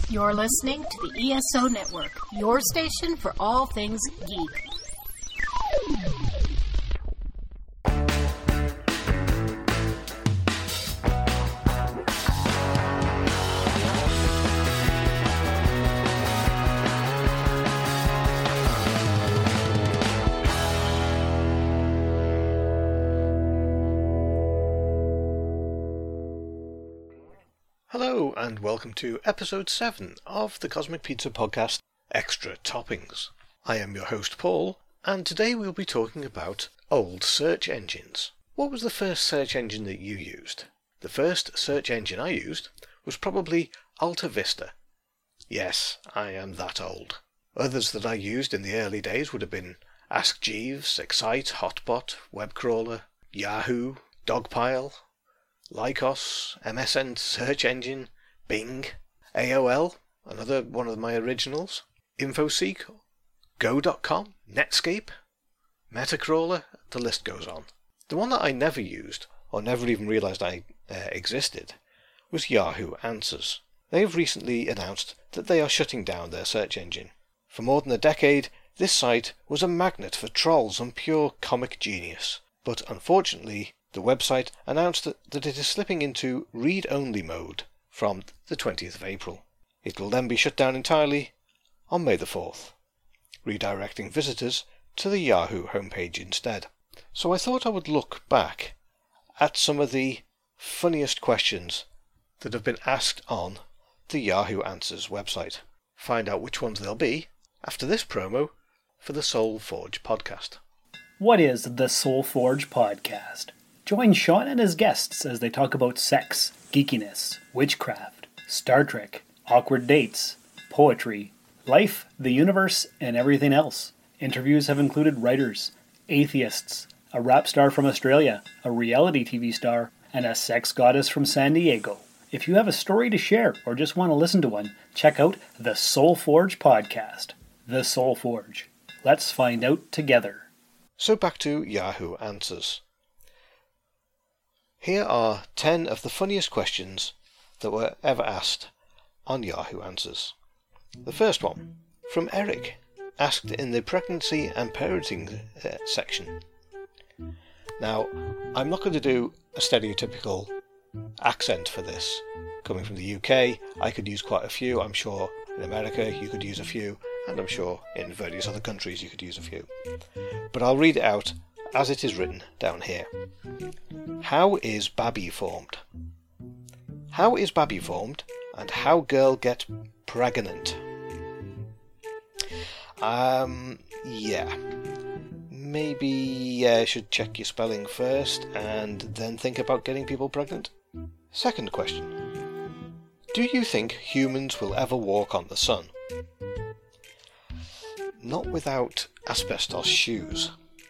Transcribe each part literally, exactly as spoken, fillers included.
You're listening to the E S O Network, your station for all things geek. Hello and welcome to episode seven of the Cosmic Pizza podcast, Extra Toppings. I am your host Paul, and today we'll be talking about old search engines. What was the first search engine that you used? The first search engine I used was probably Alta Vista. Yes, I am that old. Others that I used in the early days would have been Ask Jeeves, Excite, Hotbot, Webcrawler, Yahoo, Dogpile, Lycos, M S N Search Engine, Bing, A O L, another one of my originals, Infoseek, Go dot com, Netscape, Metacrawler, the list goes on. The one that I never used, or never even realised I uh, existed, was Yahoo Answers. They have recently announced that they are shutting down their search engine. For more than a decade, this site was a magnet for trolls and pure comic genius, but unfortunately, the website announced that, that it is slipping into read-only mode from the twentieth of April. It will then be shut down entirely on May the fourth, redirecting visitors to the Yahoo homepage instead. So I thought I would look back at some of the funniest questions that have been asked on the Yahoo Answers website. Find out which ones they'll be after this promo for the Soul Forge podcast. What is the Soul Forge podcast? Join Sean and his guests as they talk about sex, geekiness, witchcraft, Star Trek, awkward dates, poetry, life, the universe, and everything else. Interviews have included writers, atheists, a rap star from Australia, a reality T V star, and a sex goddess from San Diego. If you have a story to share or just want to listen to one, check out the Soul Forge podcast. The Soul Forge. Let's find out together. So back to Yahoo Answers. Here are ten of the funniest questions that were ever asked on Yahoo Answers. The first one, from Eric, asked in the pregnancy and parenting uh, section. Now, I'm not going to do a stereotypical accent for this. Coming from the U K, I could use quite a few. I'm sure in America you could use a few, and I'm sure in various other countries you could use a few. But I'll read it out as it is written down here. How is babby formed? How is babby formed, and how girl get pregnant? Um, yeah. Maybe you uh, should check your spelling first, and then think about getting people pregnant. Second question. Do you think humans will ever walk on the sun? Not without asbestos shoes.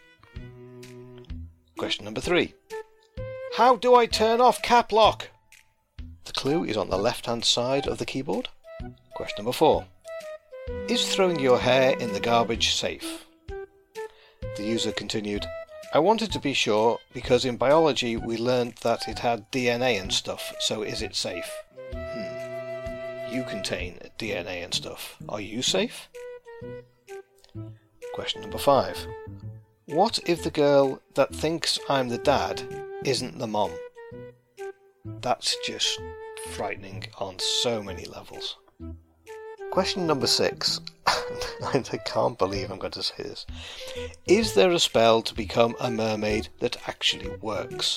Question number three. How do I turn off cap lock? The clue is on the left-hand side of the keyboard. Question number four. Is throwing your hair in the garbage safe? The user continued, I wanted to be sure because in biology we learned that it had D N A and stuff, so is it safe? Hmm. You contain D N A and stuff. Are you safe? Question number five. What if the girl that thinks I'm the dad isn't the mom? That's just frightening on so many levels. Question number six. I can't believe I'm going to say this. Is there a spell to become a mermaid that actually works?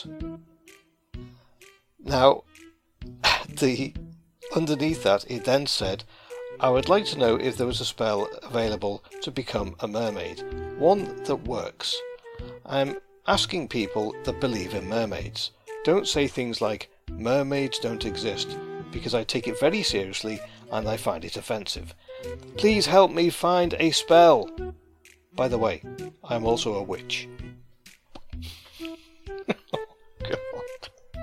Now, the underneath that, it then said, I would like to know if there was a spell available to become a mermaid. One that works. I'm asking people that believe in mermaids. Don't say things like, mermaids don't exist, because I take it very seriously and I find it offensive. Please help me find a spell. By the way, I'm also a witch. Oh, God.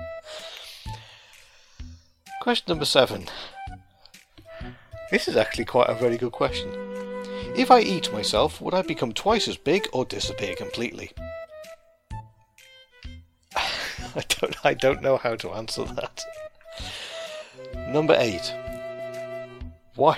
Question number seven. This is actually quite a very good question. If I eat myself, would I become twice as big or disappear completely? I don't I don't know how to answer that. Number eight. Why?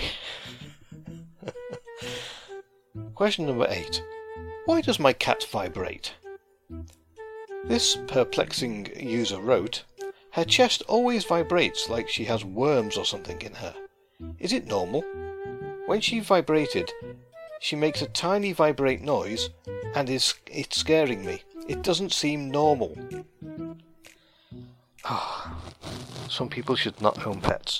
Question number eight. Why does my cat vibrate? This perplexing user wrote, her chest always vibrates like she has worms or something in her. Is it normal? When she vibrated, she makes a tiny vibrate noise and is it's scaring me. It doesn't seem normal. Oh, some people should not own pets.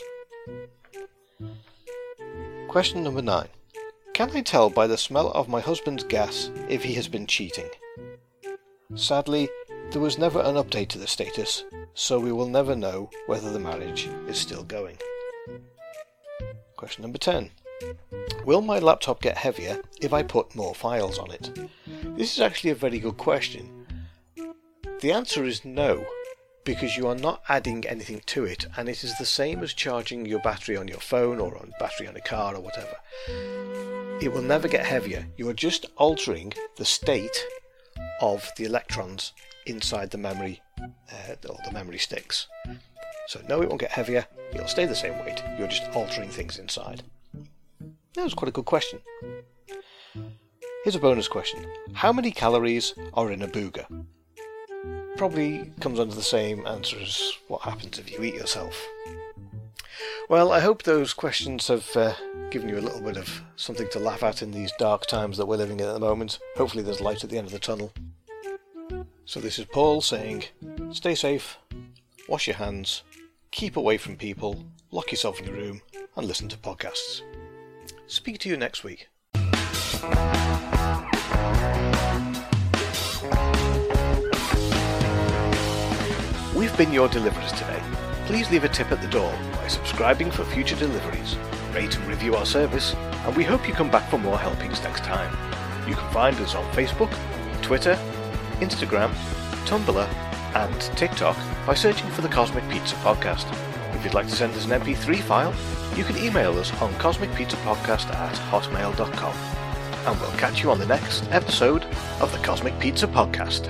Question number nine. Can I tell by the smell of my husband's gas if he has been cheating? Sadly, there was never an update to the status, so we will never know whether the marriage is still going. Question number ten. Will my laptop get heavier if I put more files on it? This is actually a very good question. The answer is no, because you are not adding anything to it, and it is the same as charging your battery on your phone or on battery on a car or whatever. It will never get heavier. You are just altering the state of the electrons inside the memory uh, or the memory sticks. So no, it won't get heavier. It'll stay the same weight. You're just altering things inside. That was quite a good question. Here's a bonus question. How many calories are in a booger? Probably comes under the same answer as what happens if you eat yourself. Well, I hope those questions have uh, given you a little bit of something to laugh at in these dark times that we're living in at the moment. Hopefully there's light at the end of the tunnel. So this is Paul saying, stay safe, wash your hands, keep away from people, lock yourself in a room and listen to podcasts. Speak to you next week. We've been your deliverers today. Please leave a tip at the door by subscribing for future deliveries. Rate and review our service, and we hope you come back for more helpings next time. You can find us on Facebook, Twitter, Instagram, Tumblr, and TikTok by searching for the Cosmic Pizza Podcast. If you'd like to send us an M P three file, you can email us on cosmic pizza podcast at hotmail dot com. And we'll catch you on the next episode of the Cosmic Pizza Podcast.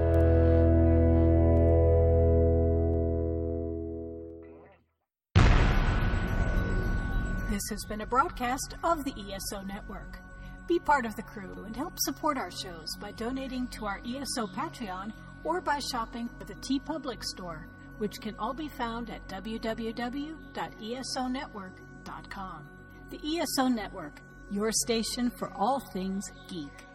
This has been a broadcast of the E S O Network. Be part of the crew and help support our shows by donating to our E S O Patreon or by shopping at the TeePublic store, which can all be found at w w w dot e s o network dot com. The E S O Network, your station for all things geek.